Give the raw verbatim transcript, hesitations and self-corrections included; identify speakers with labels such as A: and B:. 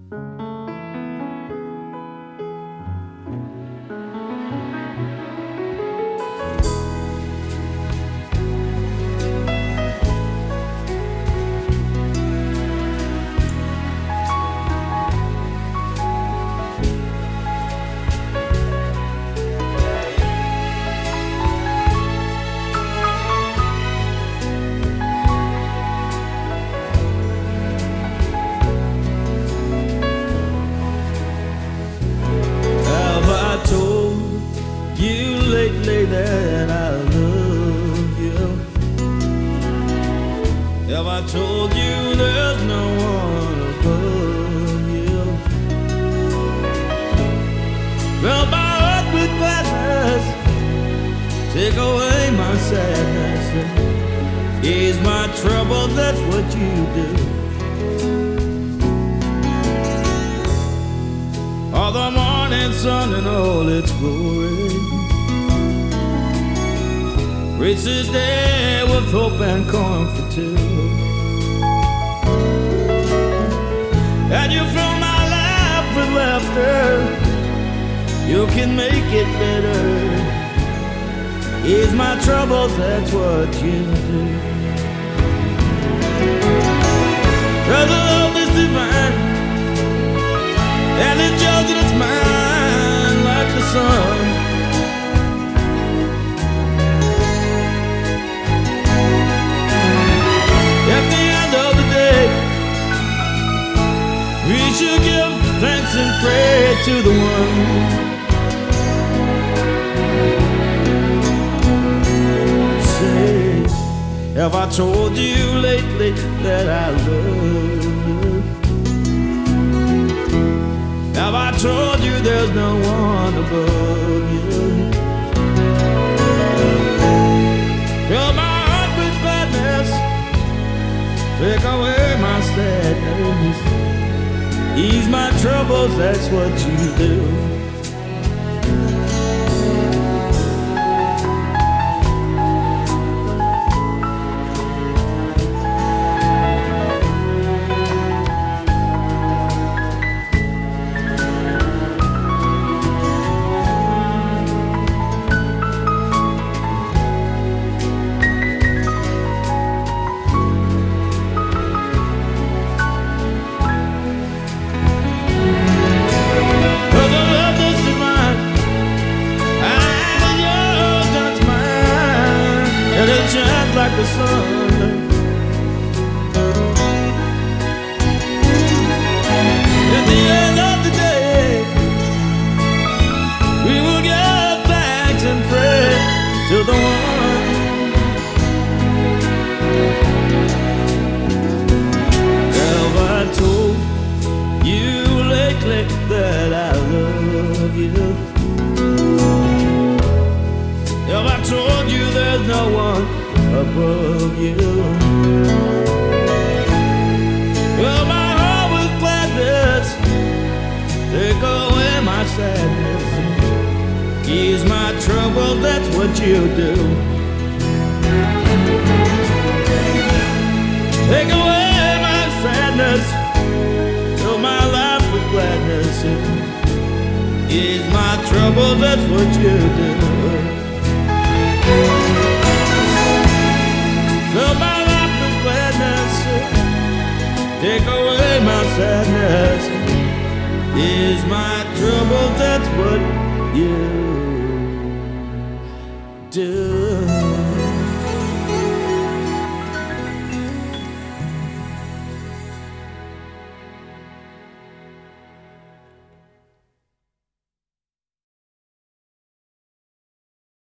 A: That I love you. Have I told you there's no one above you? Fill my heart with gladness, take away my sadness, and ease my trouble, that's what you do. All the morning sun and all its glory, reach the day with hope and comfort too. And you fill my life with laughter, you can make it better. Ease my troubles, that's what you do. Cause the love is divine, and it's yours and it's mine like the sun. We should give thanks and pray to the one. Say, have I told you lately that I love you? Have I told you there's no one above you? Fill my heart with gladness, take away my sadness, ease my troubles, that's what you do. Shines like the sun. At the end of the day, we will give thanks and pray to the one. Have I told you lately that I love you? Have I told you there's no one above you? Fill my heart with gladness, take away my sadness, ease my troubles, that's what you do. Take away my sadness, fill my life with gladness, ease my troubles, that's what you do. Fill my life with gladness, take away my sadness, ease my trouble, that's what you do.